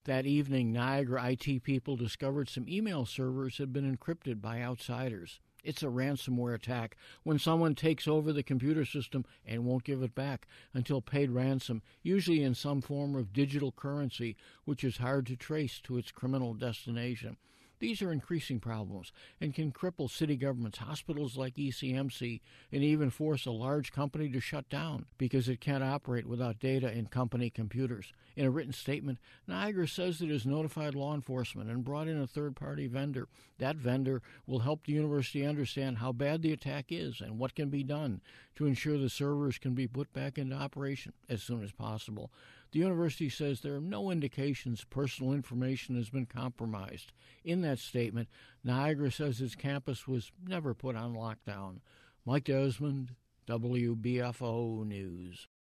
That evening, Niagara IT people discovered some email servers had been encrypted by outsiders. It's a ransomware attack when someone takes over the computer system and won't give it back until paid ransom, usually in some form of digital currency, which is hard to trace to its criminal destination. These are increasing problems and can cripple city governments, hospitals like ECMC, and even force a large company to shut down because it can't operate without data in company computers. In a written statement, Niagara says it has notified law enforcement and brought in a third-party vendor. That vendor will help the university understand how bad the attack is and what can be done to ensure the servers can be put back into operation as soon as possible. The university says there are no indications personal information has been compromised. In that statement, Niagara says its campus was never put on lockdown. Mike Desmond, WBFO News.